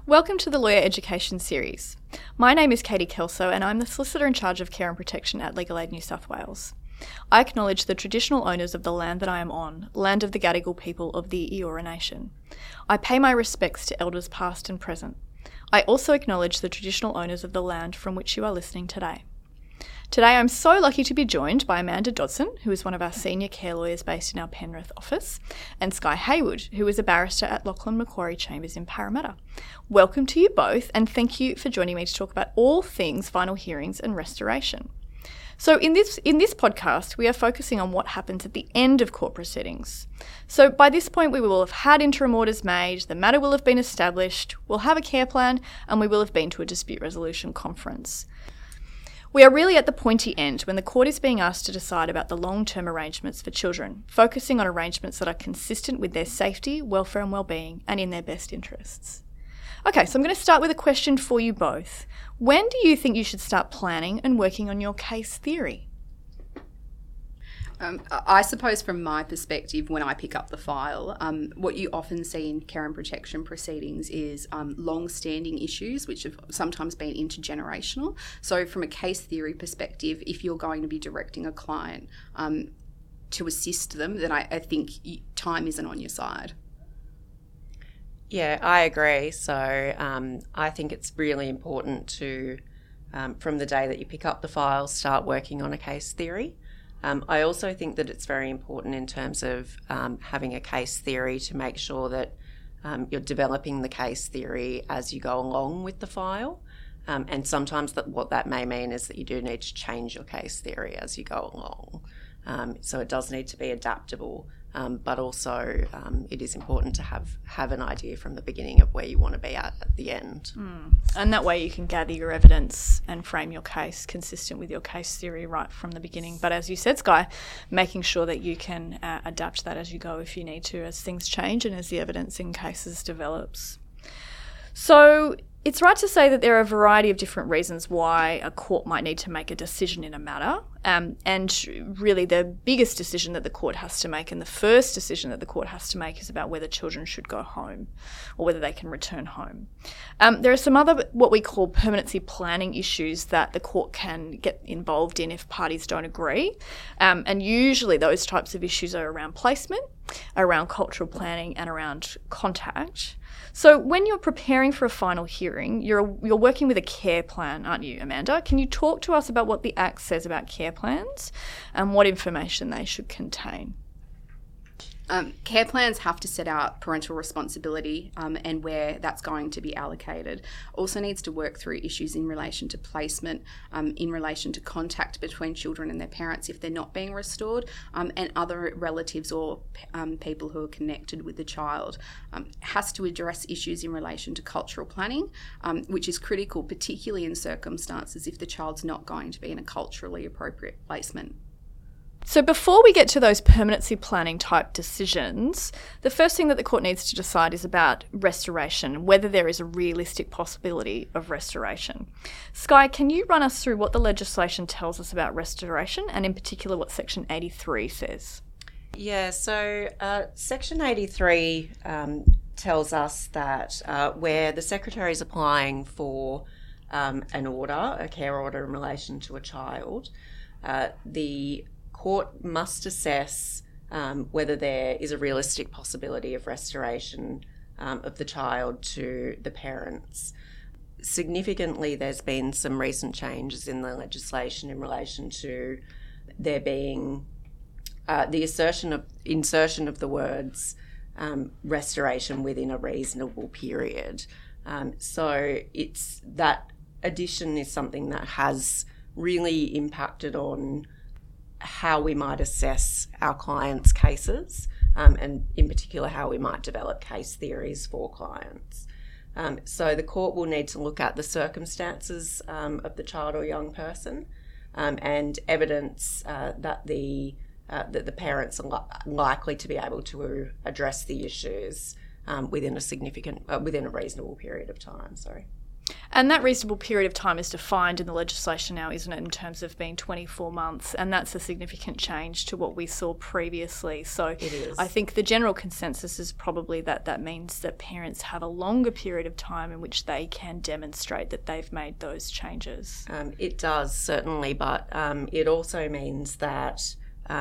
Welcome to the Lawyer Education Series. My name is Katie Kelso and I'm the Solicitor in charge of Care and Protection at Legal Aid New South Wales. I acknowledge the traditional owners of the land that I am on, land of the Gadigal people of the Eora Nation. I pay my respects to elders past and present. I also acknowledge the traditional owners of the land from which you are listening today. Today I'm so lucky to be joined by Amanda Dodson, who is one of our senior care lawyers based in our Penrith office, and Sky Haywood, who is a barrister at Lachlan Macquarie Chambers in Parramatta. Welcome to you both, and thank you for joining me to talk about all things final hearings and restoration. So in this podcast, we are focusing on what happens at the end of court proceedings. So by this point, we will have had interim orders made, the matter will have been established, we'll have a care plan, and we will have been to a dispute resolution conference. We are really at the pointy end when the court is being asked to decide about the long-term arrangements for children, focusing on arrangements that are consistent with their safety, welfare and well-being, and in their best interests. Okay, so I'm going to start with a question for you both. When do you think you should start planning and working on your case theory? I suppose from my perspective, when I pick up the file, what you often see in care and protection proceedings is long-standing issues which have sometimes been intergenerational. So from a case theory perspective, if you're going to be directing a client to assist them, then I think time isn't on your side. Yeah, I agree. So I think it's really important to, from the day that you pick up the file, start working on a case theory. I also think that it's very important in terms of having a case theory to make sure that you're developing the case theory as you go along with the file. And sometimes what that may mean is that you do need to change your case theory as you go along. So it does need to be adaptable, but also it is important to have an idea from the beginning of where you want to be at the end. And that way you can gather your evidence and frame your case consistent with your case theory right from the beginning. But as you said, Sky, making sure that you can adapt that as you go if you need to, as things change and as the evidence in cases develops. So it's right to say that there are a variety of different reasons why a court might need to make a decision in a matter. And really the biggest decision that the court has to make and the first decision that the court has to make is about whether children should go home or whether they can return home. There are some other what we call permanency planning issues that the court can get involved in if parties don't agree. And usually those types of issues are around placement, around cultural planning and around contact. So when you're preparing for a final hearing, you're working with a care plan, aren't you, Amanda? Can you talk to us about what the Act says about care plans and what information they should contain? Care plans have to set out parental responsibility and where that's going to be allocated. Also needs to work through issues in relation to placement, in relation to contact between children and their parents if they're not being restored, and other relatives or people who are connected with the child. Has to address issues in relation to cultural planning, which is critical, particularly in circumstances if the child's not going to be in a culturally appropriate placement. So before we get to those permanency planning type decisions, the first thing that the court needs to decide is about restoration, whether there is a realistic possibility of restoration. Sky, can you run us through what the legislation tells us about restoration and in particular what Section 83 says? Yeah, so Section 83 tells us that where the Secretary is applying for an order, a care order in relation to a child, the court must assess whether there is a realistic possibility of restoration of the child to the parents. Significantly, there's been some recent changes in the legislation in relation to there being the insertion of the words restoration within a reasonable period. So it's that addition is something that has really impacted on how we might assess our clients' cases, and in particular how we might develop case theories for clients. So the court will need to look at the circumstances of the child or young person and evidence that the parents are likely to be able to address the issues within a reasonable period of time. And that reasonable period of time is defined in the legislation now, isn't it, in terms of being 24 months, and that's a significant change to what we saw previously. So it is. I think the general consensus is probably that means that parents have a longer period of time in which they can demonstrate that they've made those changes. It does, certainly, but it also means that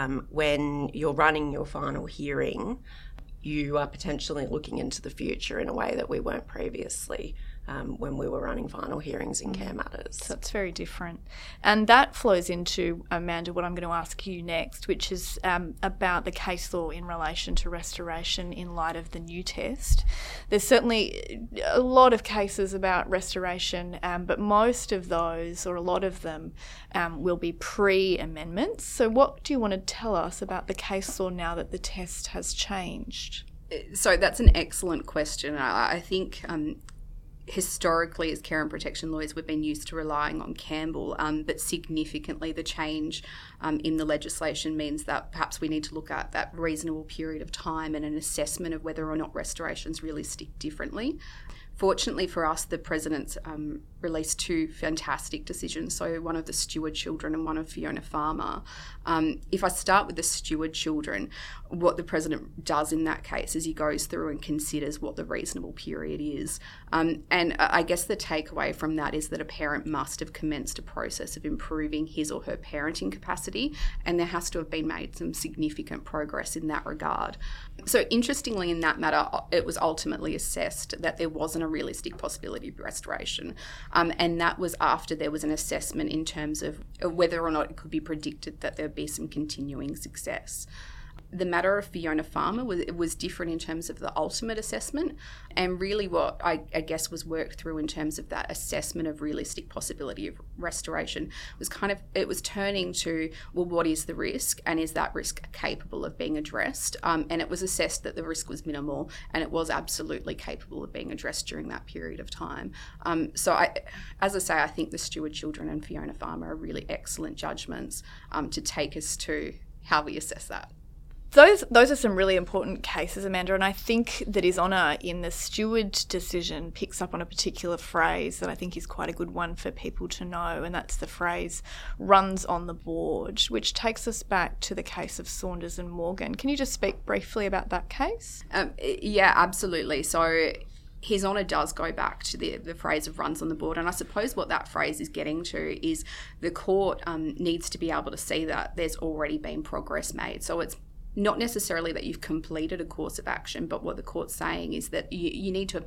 when you're running your final hearing, you are potentially looking into the future in a way that we weren't previously when we were running final hearings in care matters. So it's very different. And that flows into, Amanda, what I'm going to ask you next, which is about the case law in relation to restoration in light of the new test. There's certainly a lot of cases about restoration, but most of those, or a lot of them, will be pre-amendments. So what do you want to tell us about the case law now that the test has changed? So that's an excellent question. I think historically, as care and protection lawyers, we've been used to relying on Campbell, but significantly the change in the legislation means that perhaps we need to look at that reasonable period of time and an assessment of whether or not restorations really stick differently. Fortunately for us, the President's released two fantastic decisions, so one of the Stewart children and one of Fiona Farmer. If I start with the Stewart children, what the President does in that case is he goes through and considers what the reasonable period is. And I guess the takeaway from that is that a parent must have commenced a process of improving his or her parenting capacity, and there has to have been made some significant progress in that regard. So interestingly, in that matter, it was ultimately assessed that there wasn't a realistic possibility of restoration. And that was after there was an assessment in terms of whether or not it could be predicted that there would be some continuing success. The matter of Fiona Farmer was different in terms of the ultimate assessment, and really what I guess was worked through in terms of that assessment of realistic possibility of restoration was it was turning to, well, what is the risk, and is that risk capable of being addressed? And it was assessed that the risk was minimal, and it was absolutely capable of being addressed during that period of time. So as I say, I think the Stewart children and Fiona Farmer are really excellent judgments to take us to how we assess that. Those are some really important cases, Amanda, and I think that His Honour in the Stewart decision picks up on a particular phrase that I think is quite a good one for people to know, and that's the phrase runs on the board, which takes us back to the case of Saunders and Morgan. Can you just speak briefly about that case? Yeah, absolutely. So His Honour does go back to the phrase of runs on the board, and I suppose what that phrase is getting to is the court needs to be able to see that there's already been progress made. So it's not necessarily that you've completed a course of action, but what the court's saying is that you need to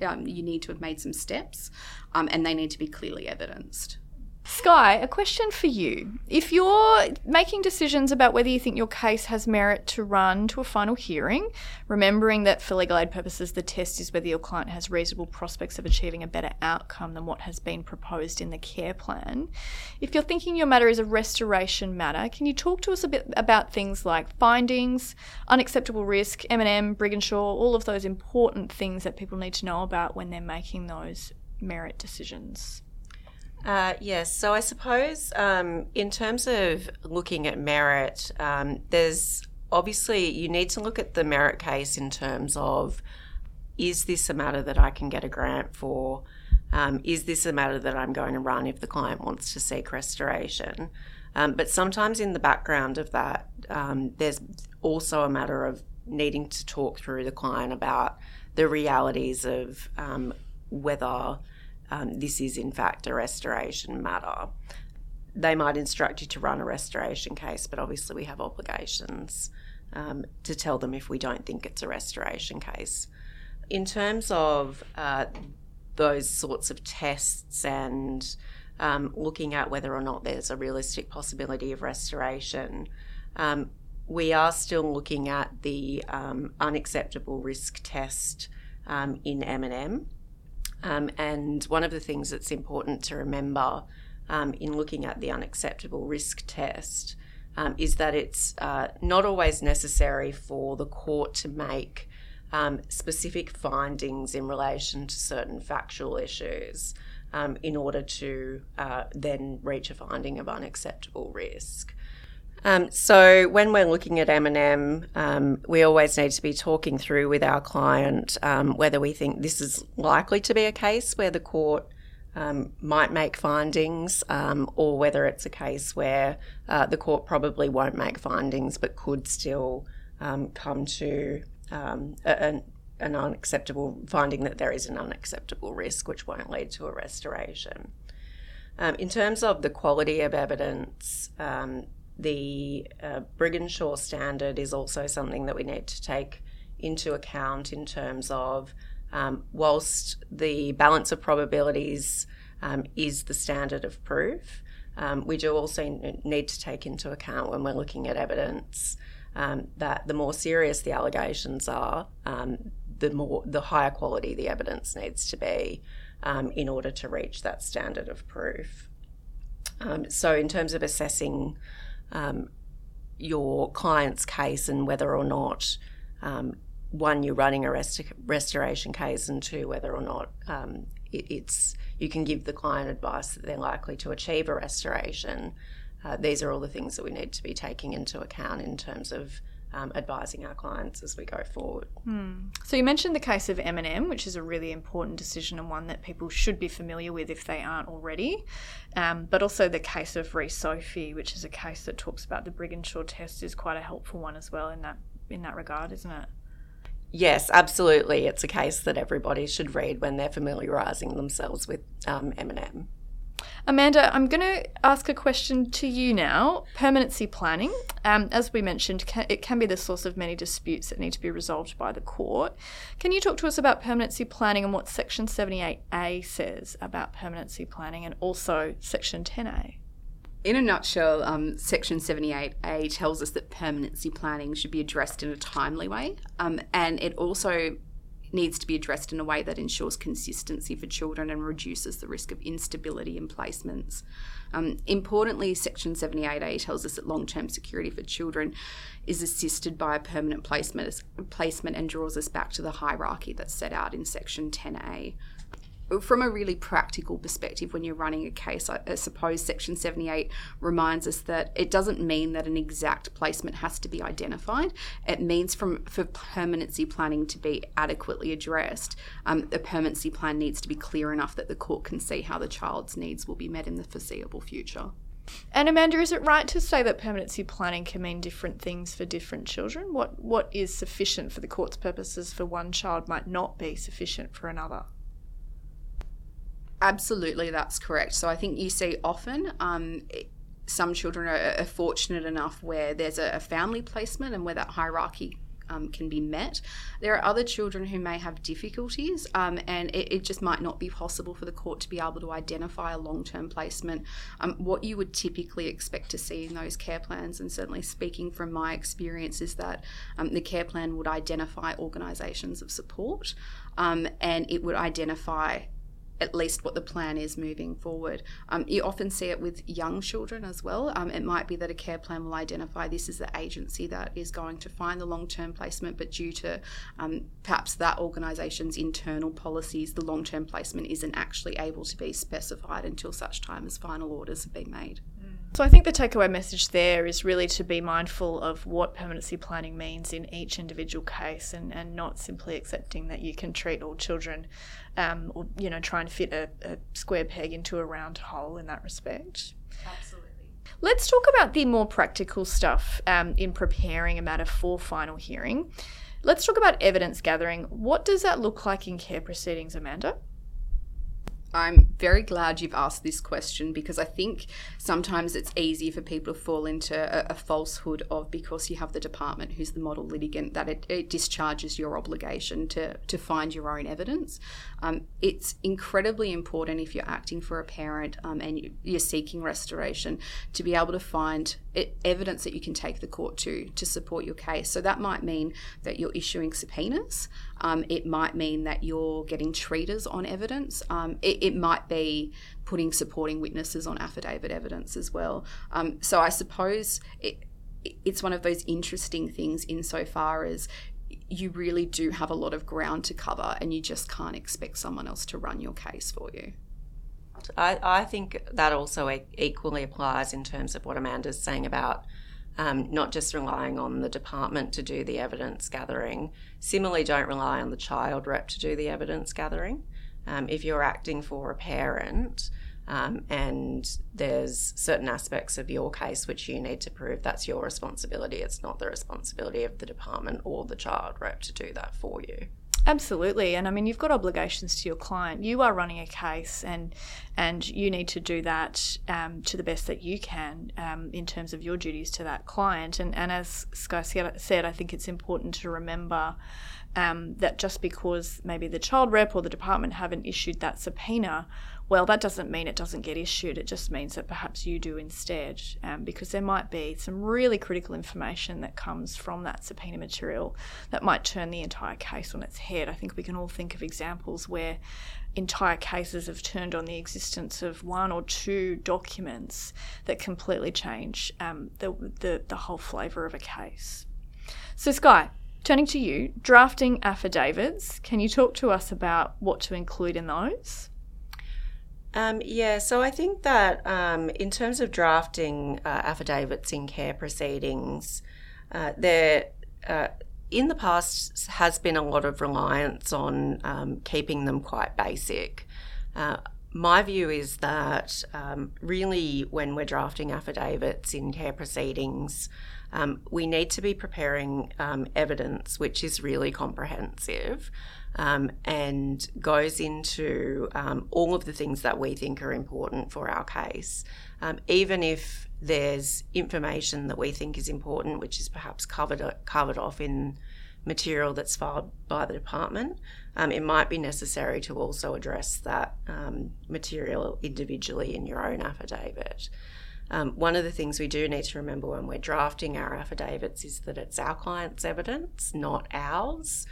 have made some steps, and they need to be clearly evidenced. Sky, a question for you. If you're making decisions about whether you think your case has merit to run to a final hearing, remembering that for legal aid purposes the test is whether your client has reasonable prospects of achieving a better outcome than what has been proposed in the care plan, if you're thinking your matter is a restoration matter, can you talk to us a bit about things like findings, unacceptable risk, M&M, Brigginshaw, all of those important things that people need to know about when they're making those merit decisions? Yes, so I suppose in terms of looking at merit, there's obviously you need to look at the merit case in terms of, is this a matter that I can get a grant for? Is this a matter that I'm going to run if the client wants to seek restoration? But sometimes in the background of that, there's also a matter of needing to talk through the client about the realities of whether this is in fact a restoration matter. They might instruct you to run a restoration case, but obviously we have obligations to tell them if we don't think it's a restoration case. In terms of those sorts of tests and looking at whether or not there's a realistic possibility of restoration, we are still looking at the unacceptable risk test in M&M. And one of the things that's important to remember in looking at the unacceptable risk test is that it's not always necessary for the court to make specific findings in relation to certain factual issues in order to then reach a finding of unacceptable risk. So when we're looking at M&M, we always need to be talking through with our client whether we think this is likely to be a case where the court might make findings, or whether it's a case where the court probably won't make findings but could still come to an unacceptable finding that there is an unacceptable risk which won't lead to a restoration. In terms of the quality of evidence, the Brigginshaw standard is also something that we need to take into account in terms of whilst the balance of probabilities is the standard of proof, we do also need to take into account when we're looking at evidence that the more serious the allegations are, the higher quality the evidence needs to be in order to reach that standard of proof. So in terms of assessing your client's case and whether or not, one, you're running a restoration case, and two, whether or not you can give the client advice that they're likely to achieve a restoration. These are all the things that we need to be taking into account in terms of advising our clients as we go forward. So you mentioned the case of M&M, which is a really important decision and one that people should be familiar with if they aren't already, but also the case of Reece-Sophie, which is a case that talks about the Brigginshaw test, is quite a helpful one as well in that regard, isn't it? Yes, absolutely. It's a case that everybody should read when they're familiarising themselves with M&M. Amanda, I'm going to ask a question to you now. Permanency planning, as we mentioned, it can be the source of many disputes that need to be resolved by the court. Can you talk to us about permanency planning and what Section 78A says about permanency planning, and also Section 10A? In a nutshell, Section 78A tells us that permanency planning should be addressed in a timely way, and it also needs to be addressed in a way that ensures consistency for children and reduces the risk of instability in placements. Importantly, Section 78A tells us that long-term security for children is assisted by a permanent placement and draws us back to the hierarchy that's set out in Section 10A. From a really practical perspective, when you're running a case, I suppose Section 78 reminds us that it doesn't mean that an exact placement has to be identified. It means for permanency planning to be adequately addressed, the permanency plan needs to be clear enough that the court can see how the child's needs will be met in the foreseeable future. And Amanda, is it right to say that permanency planning can mean different things for different children? What is sufficient for the court's purposes for one child might not be sufficient for another? Absolutely, that's correct. So I think you see often some children are fortunate enough where there's a family placement and where that hierarchy can be met. There are other children who may have difficulties and it just might not be possible for the court to be able to identify a long-term placement. What you would typically expect to see in those care plans, and certainly speaking from my experience, is that the care plan would identify organisations of support and it would identify at least what the plan is moving forward. You often see it with young children as well. It might be that a care plan will identify this is the agency that is going to find the long-term placement, but due to perhaps that organisation's internal policies, the long-term placement isn't actually able to be specified until such time as final orders have been made. So I think the takeaway message there is really to be mindful of what permanency planning means in each individual case, and not simply accepting that you can treat all children or try and fit a square peg into a round hole in that respect. Absolutely. Let's talk about the more practical stuff in preparing a matter for final hearing. Let's talk about evidence gathering. What does that look like in care proceedings, Amanda? I'm very glad you've asked this question, because I think sometimes it's easy for people to fall into a falsehood of, because you have the department who's the model litigant, that it discharges your obligation to find your own evidence. It's incredibly important, if you're acting for a parent and you're seeking restoration, to be able to find evidence that you can take the court to support your case. So that might mean that you're issuing subpoenas. It might mean that you're getting treaters on evidence. It might be putting supporting witnesses on affidavit evidence as well. So I suppose it's one of those interesting things insofar as you really do have a lot of ground to cover, and you just can't expect someone else to run your case for you. I think that also equally applies in terms of what Amanda's saying about not just relying on the department to do the evidence gathering. Similarly, don't rely on the child rep to do the evidence gathering. if you're acting for a parent and there's certain aspects of your case which you need to prove, that's your responsibility. It's not the responsibility of the department or the child rep to do that for you. Absolutely. And I mean, you've got obligations to your client. You are running a case and you need to do that to the best that you can in terms of your duties to that client. And as Sky said, I think it's important to remember that just because maybe the child rep or the department haven't issued that subpoena, well, that doesn't mean it doesn't get issued. It just means that perhaps you do instead, because there might be some really critical information that comes from that subpoena material that might turn the entire case on its head. I think we can all think of examples where entire cases have turned on the existence of one or two documents that completely change the whole flavour of a case. So, Sky, turning to you, drafting affidavits, can you talk to us about what to include in those? So I think that in terms of drafting affidavits in care proceedings, there in the past has been a lot of reliance on keeping them quite basic. My view is that really when we're drafting affidavits in care proceedings, we need to be preparing evidence which is really comprehensive and goes into all of the things that we think are important for our case. Even if there's information that we think is important, which is perhaps covered off in material that's filed by the department, it might be necessary to also address that material individually in your own affidavit. One of the things we do need to remember when we're drafting our affidavits is that it's our client's evidence, not ours.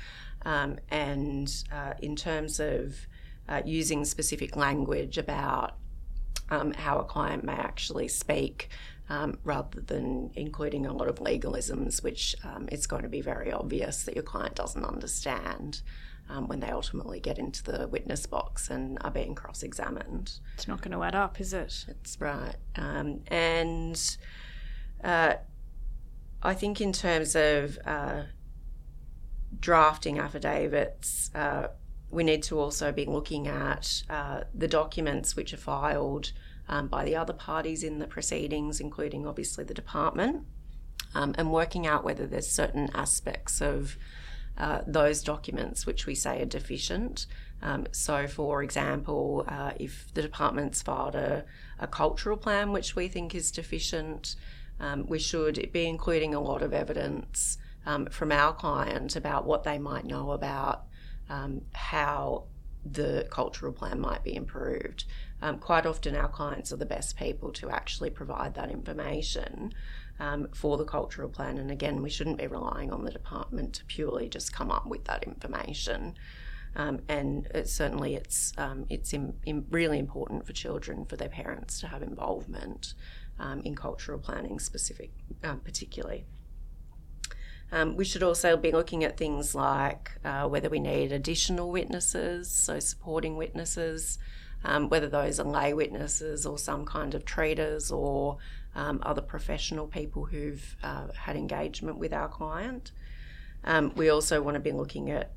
And in terms of using specific language about how a client may actually speak, rather than including a lot of legalisms, which it's going to be very obvious that your client doesn't understand when they ultimately get into the witness box and are being cross-examined. It's not going to add up, is it? That's right. And I think in terms of drafting affidavits, we need to also be looking at the documents which are filed by the other parties in the proceedings, including obviously the department, and working out whether there's certain aspects of those documents which we say are deficient. So, for example, if the department's filed a cultural plan which we think is deficient, we should be including a lot of evidence from our client about what they might know about how the cultural plan might be improved. Quite often our clients are the best people to actually provide that information for the cultural plan, and again, we shouldn't be relying on the department to purely just come up with that information. And certainly it's really important for children, for their parents to have involvement in cultural planning particularly. We should also be looking at things like whether we need additional witnesses, so supporting witnesses, whether those are lay witnesses or some kind of treaters or other professional people who've had engagement with our client. We also want to be looking at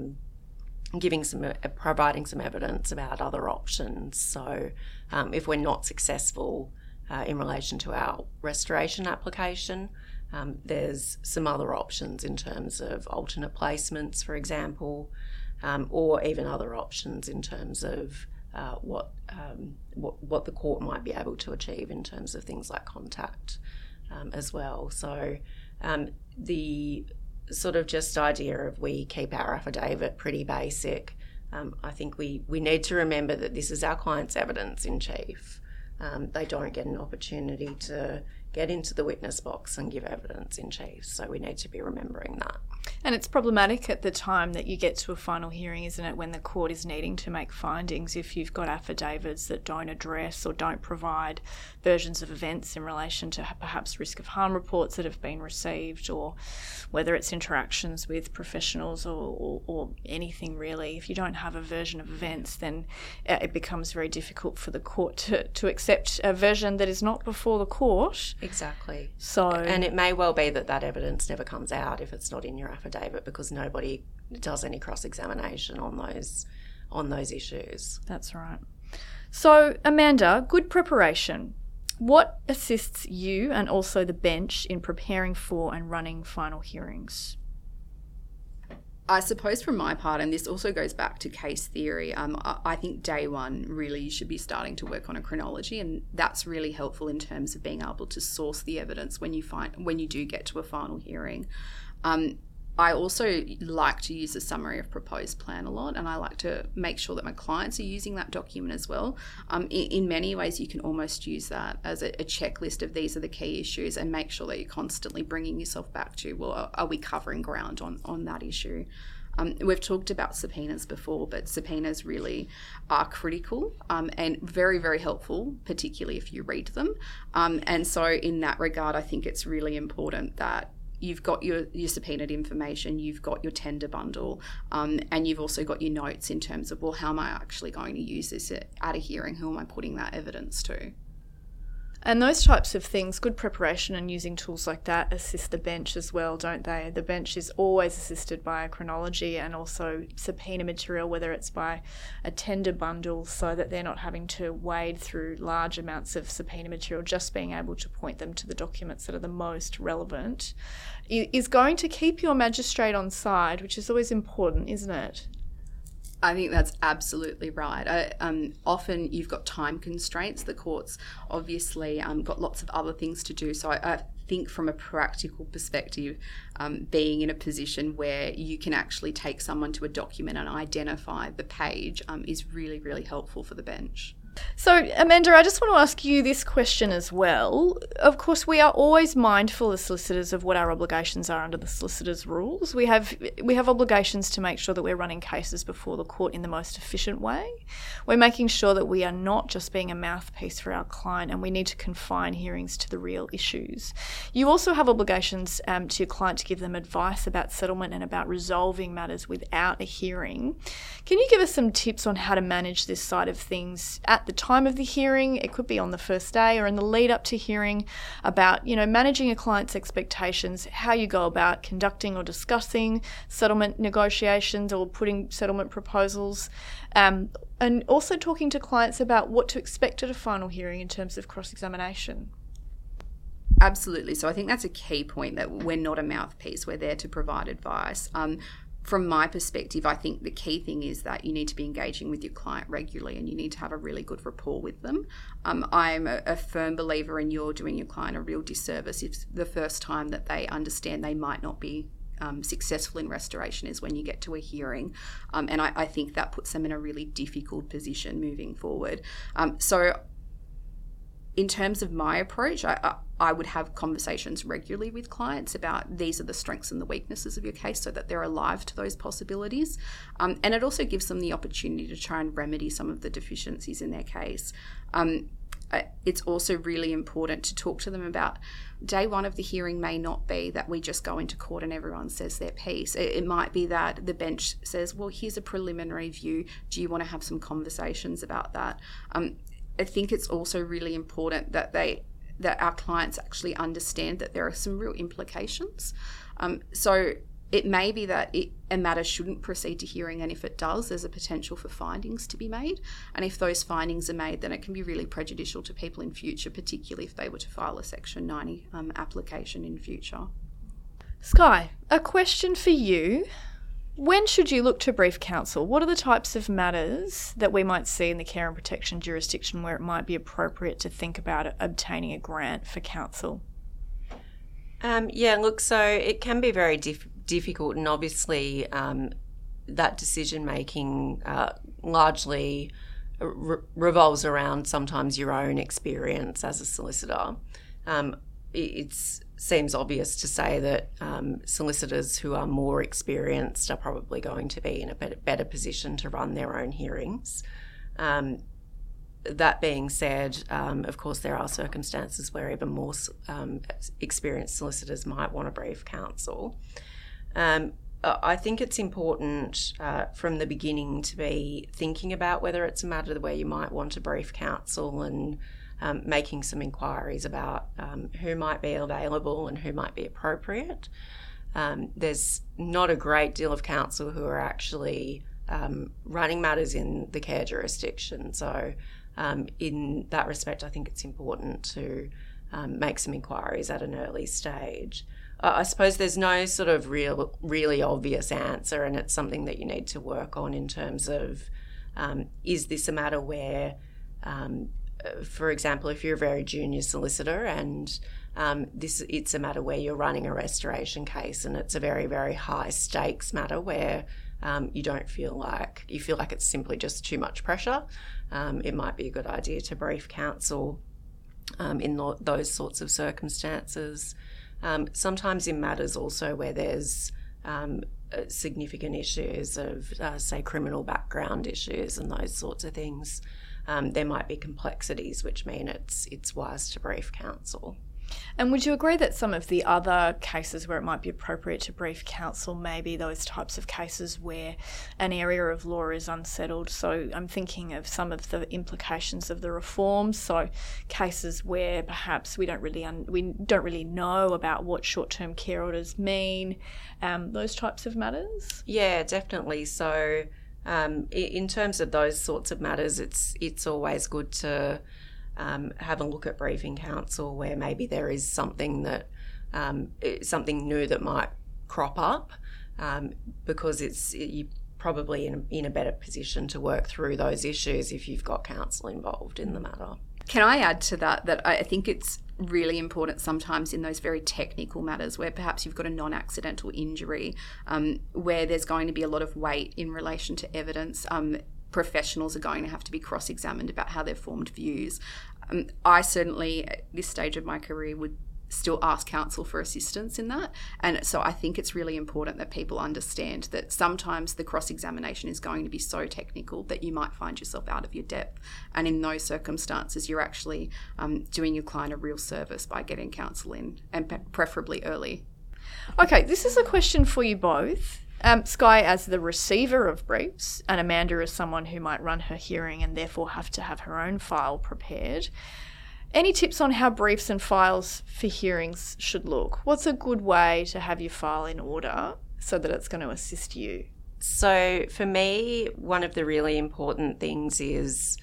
providing some evidence about other options. So if we're not successful in relation to our restoration application, there's some other options in terms of alternate placements, for example, or even other options in terms of what the court might be able to achieve in terms of things like contact as well. So the sort of just idea of we keep our affidavit pretty basic, I think we need to remember that this is our client's evidence in chief. They don't get an opportunity to get into the witness box and give evidence in chief, so we need to be remembering that. And it's problematic at the time that you get to a final hearing, isn't it, when the court is needing to make findings, if you've got affidavits that don't address or don't provide versions of events in relation to perhaps risk of harm reports that have been received, or whether it's interactions with professionals or anything really. If you don't have a version of events, then it becomes very difficult for the court to accept a version that is not before the court. Exactly. And it may well be that evidence never comes out if it's not in your affidavit, because nobody does any cross-examination on those on those issues. That's right. So, Amanda, good preparation. What assists you and also the bench in preparing for and running final hearings? I suppose from my part, and this also goes back to case theory, I think day one really you should be starting to work on a chronology, and that's really helpful in terms of being able to source the evidence when you do get to a final hearing. I also like to use a summary of proposed plan a lot, and I like to make sure that my clients are using that document as well. In many ways, you can almost use that as a checklist of these are the key issues, and make sure that you're constantly bringing yourself back to, well, are we covering ground on that issue? We've talked about subpoenas before, but subpoenas really are critical and very, very helpful, particularly if you read them. And so in that regard, I think it's really important that you've got your subpoenaed information, you've got your tender bundle, and you've also got your notes in terms of, well, how am I actually going to use this at a hearing? Who am I putting that evidence to? And those types of things, good preparation and using tools like that assist the bench as well, don't they? The bench is always assisted by a chronology and also subpoena material, whether it's by a tender bundle, so that they're not having to wade through large amounts of subpoena material, just being able to point them to the documents that are the most relevant is going to keep your magistrate on side, which is always important, isn't it? I think that's absolutely right. Often you've got time constraints. The court's obviously got lots of other things to do. So I think from a practical perspective, being in a position where you can actually take someone to a document and identify the page is really, really helpful for the bench. So, Amanda, I just want to ask you this question as well. Of course, we are always mindful as solicitors of what our obligations are under the solicitors' rules. We have obligations to make sure that we're running cases before the court in the most efficient way. We're making sure that we are not just being a mouthpiece for our client, and we need to confine hearings to the real issues. You also have obligations to your client to give them advice about settlement and about resolving matters without a hearing. Can you give us some tips on how to manage this side of things at the time of the hearing? It could be on the first day or in the lead up to hearing, about, managing a client's expectations, how you go about conducting or discussing settlement negotiations or putting settlement proposals, and also talking to clients about what to expect at a final hearing in terms of cross-examination. Absolutely. So I think that's a key point, that we're not a mouthpiece. We're there to provide advice. From my perspective, I think the key thing is that you need to be engaging with your client regularly, and you need to have a really good rapport with them. I'm a firm believer in you're doing your client a real disservice if the first time that they understand they might not be successful in restoration is when you get to a hearing. And I think that puts them in a really difficult position moving forward. So in terms of my approach, I would have conversations regularly with clients about these are the strengths and the weaknesses of your case, so that they're alive to those possibilities. And it also gives them the opportunity to try and remedy some of the deficiencies in their case. It's also really important to talk to them about day one of the hearing may not be that we just go into court and everyone says their piece. It might be that the bench says, well, here's a preliminary view. Do you want to have some conversations about that? I think it's also really important that our clients actually understand that there are some real implications. So it may be that a matter shouldn't proceed to hearing, and if it does, there's a potential for findings to be made. And if those findings are made, then it can be really prejudicial to people in future, particularly if they were to file a Section 90 application in future. Sky, a question for you. When should you look to brief counsel? What are the types of matters that we might see in the care and protection jurisdiction where it might be appropriate to think about obtaining a grant for counsel? So it can be very difficult, and obviously that decision-making largely revolves around sometimes your own experience as a solicitor. It seems obvious to say that solicitors who are more experienced are probably going to be in a better position to run their own hearings. That being said, of course, there are circumstances where even more experienced solicitors might want to brief counsel. I think it's important from the beginning to be thinking about whether it's a matter where you might want to brief counsel, and making some inquiries about who might be available and who might be appropriate. There's not a great deal of counsel who are actually running matters in the care jurisdiction. So in that respect, I think it's important to make some inquiries at an early stage. I suppose there's no sort of really obvious answer, and it's something that you need to work on in terms of is this a matter where, for example, if you're a very junior solicitor and it's a matter where you're running a restoration case and it's a very, very high stakes matter where you feel like it's simply just too much pressure, it might be a good idea to brief counsel in those sorts of circumstances. Sometimes in matters also where there's significant issues of, say, criminal background issues and those sorts of things, there might be complexities which mean it's wise to brief counsel. And would you agree that some of the other cases where it might be appropriate to brief counsel may be those types of cases where an area of law is unsettled? So I'm thinking of some of the implications of the reforms, so cases where perhaps we don't really know about what short-term care orders mean, those types of matters? Yeah, definitely. So in terms of those sorts of matters, it's always good to have a look at briefing counsel where maybe there is something new that might crop up, because you're probably in a better position to work through those issues if you've got counsel involved in the matter. Can I add to that I think it's really important sometimes in those very technical matters where perhaps you've got a non-accidental injury, where there's going to be a lot of weight in relation to evidence. Professionals are going to have to be cross-examined about how they've formed views. I certainly, at this stage of my career, would still ask counsel for assistance in that. And so I think it's really important that people understand that sometimes the cross-examination is going to be so technical that you might find yourself out of your depth. And in those circumstances, you're actually doing your client a real service by getting counsel in, and preferably early. Okay, this is a question for you both. Sky as the receiver of briefs, and Amanda as someone who might run her hearing and therefore have to have her own file prepared. Any tips on how briefs and files for hearings should look? What's a good way to have your file in order so that it's going to assist you? So for me, one of the really important things is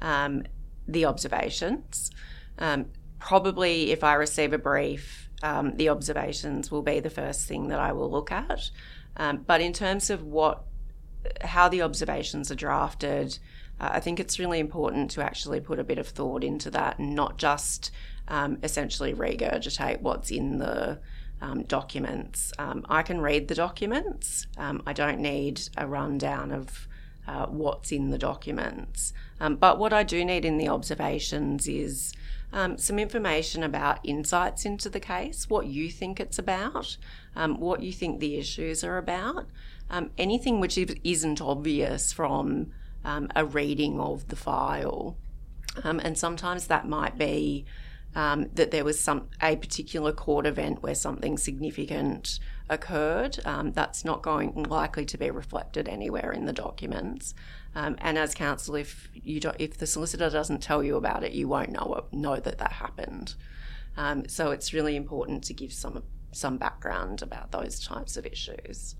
the observations. Probably if I receive a brief, the observations will be the first thing that I will look at. But in terms of how the observations are drafted, I think it's really important to actually put a bit of thought into that and not just essentially regurgitate what's in the documents. I can read the documents. I don't need a rundown of what's in the documents. But what I do need in the observations is some information about insights into the case, what you think it's about, what you think the issues are about, anything which isn't obvious from a reading of the file. And sometimes that might be that there was a particular court event where something significant occurred. That's not likely to be reflected anywhere in the documents. And as counsel, if the solicitor doesn't tell you about it, you won't know that happened. So it's really important to give some background about those types of issues.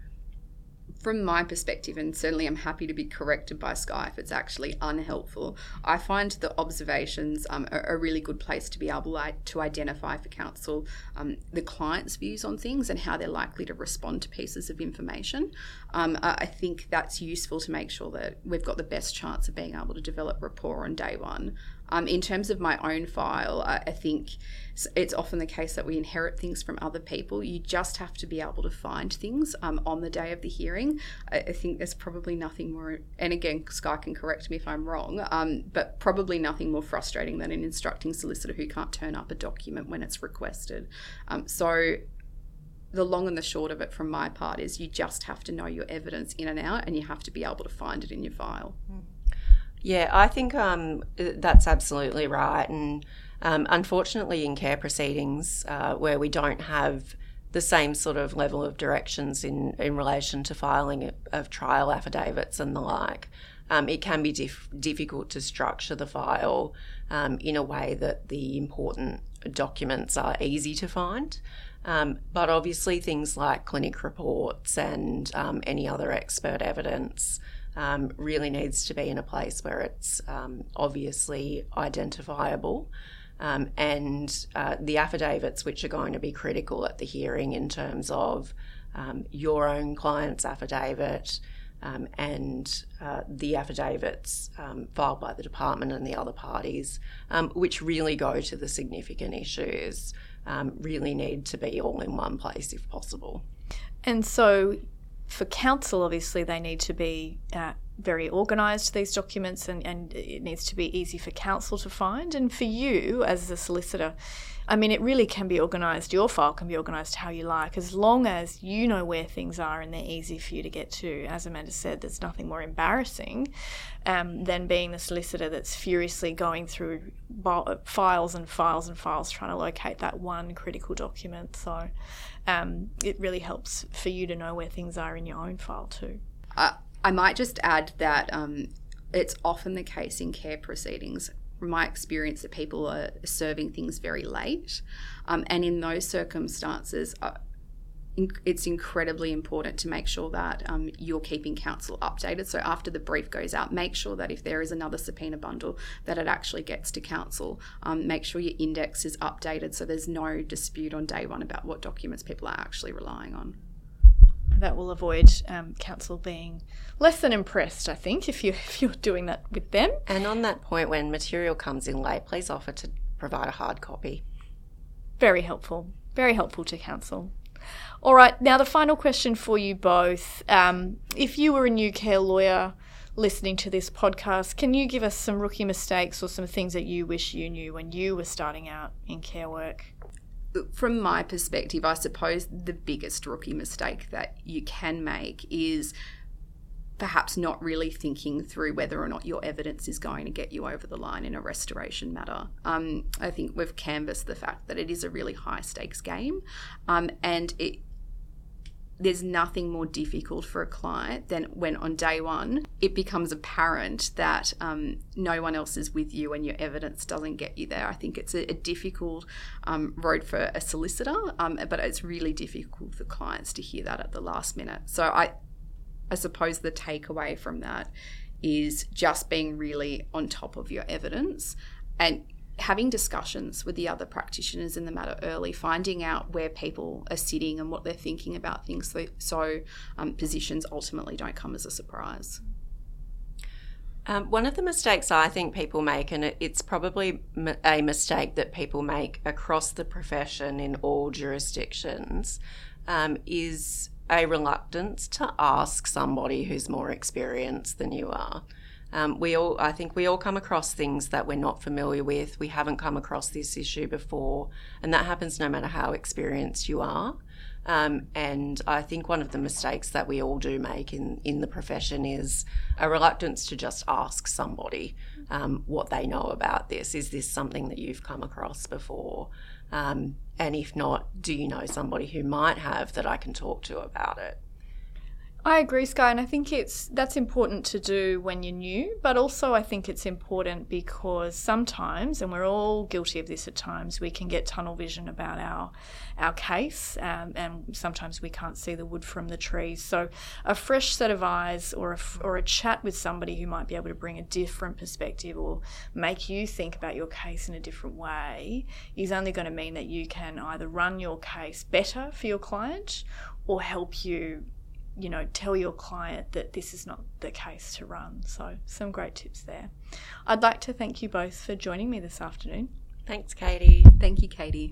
From my perspective, and certainly I'm happy to be corrected by Sky if it's actually unhelpful, I find the observations are a really good place to be able to identify for counsel the client's views on things and how they're likely to respond to pieces of information. I think that's useful to make sure that we've got the best chance of being able to develop rapport on day one. In terms of my own file, I think it's often the case that we inherit things from other people. You just have to be able to find things on the day of the hearing. I think there's probably nothing more, and again, Sky can correct me if I'm wrong, but probably nothing more frustrating than an instructing solicitor who can't turn up a document when it's requested. So the long and the short of it from my part is you just have to know your evidence in and out, and you have to be able to find it in your file. Yeah, I think that's absolutely right. And unfortunately in care proceedings where we don't have the same sort of level of directions in relation to filing of trial affidavits and the like, it can be difficult to structure the file in a way that the important documents are easy to find. But obviously things like clinic reports and any other expert evidence really needs to be in a place where it's obviously identifiable. And the affidavits, which are going to be critical at the hearing in terms of your own client's affidavit and the affidavits filed by the department and the other parties, which really go to the significant issues, really need to be all in one place if possible. And so for counsel, obviously, they need to be very organised, these documents, and it needs to be easy for counsel to find. And for you as a solicitor, I mean, it really can be organised. Your file can be organised how you like, as long as you know where things are and they're easy for you to get to. As Amanda said, there's nothing more embarrassing than being the solicitor that's furiously going through files and files and files trying to locate that one critical document. So it really helps for you to know where things are in your own file too. I might just add that it's often the case in care proceedings, from my experience, that people are serving things very late. And in those circumstances, it's incredibly important to make sure that you're keeping counsel updated. So after the brief goes out, make sure that if there is another subpoena bundle, that it actually gets to counsel. Make sure your index is updated so there's no dispute on day one about what documents people are actually relying on. That will avoid counsel being less than impressed, I think, if you're doing that with them. And on that point, when material comes in late, please offer to provide a hard copy. Very helpful to counsel. All right, now the final question for you both. If you were a new care lawyer listening to this podcast, can you give us some rookie mistakes or some things that you wish you knew when you were starting out in care work? From my perspective, I suppose the biggest rookie mistake that you can make is perhaps not really thinking through whether or not your evidence is going to get you over the line in a restoration matter. I think we've canvassed the fact that it is a really high stakes game, and there's nothing more difficult for a client than when on day one it becomes apparent that no one else is with you and your evidence doesn't get you there. I think it's a difficult road for a solicitor, but it's really difficult for clients to hear that at the last minute. So I suppose the takeaway from that is just being really on top of your evidence and having discussions with the other practitioners in the matter early, finding out where people are sitting and what they're thinking about things, so positions ultimately don't come as a surprise. One of the mistakes I think people make, and it's probably a mistake that people make across the profession in all jurisdictions, is a reluctance to ask somebody who's more experienced than you are. I think we all come across things that we're not familiar with. We haven't come across this issue before, and that happens no matter how experienced you are. And I think one of the mistakes that we all do make in the profession is a reluctance to just ask somebody what they know about this. Is this something that you've come across before? And if not, do you know somebody who might have that I can talk to about it? I agree, Sky, and I think that's important to do when you're new, but also I think it's important because sometimes, and we're all guilty of this at times, we can get tunnel vision about our case, and sometimes we can't see the wood from the trees. So a fresh set of eyes or a chat with somebody who might be able to bring a different perspective or make you think about your case in a different way is only going to mean that you can either run your case better for your client or help you tell your client that this is not the case to run. So some great tips there. I'd like to thank you both for joining me this afternoon. Thanks, Katie. Thank you, Katie.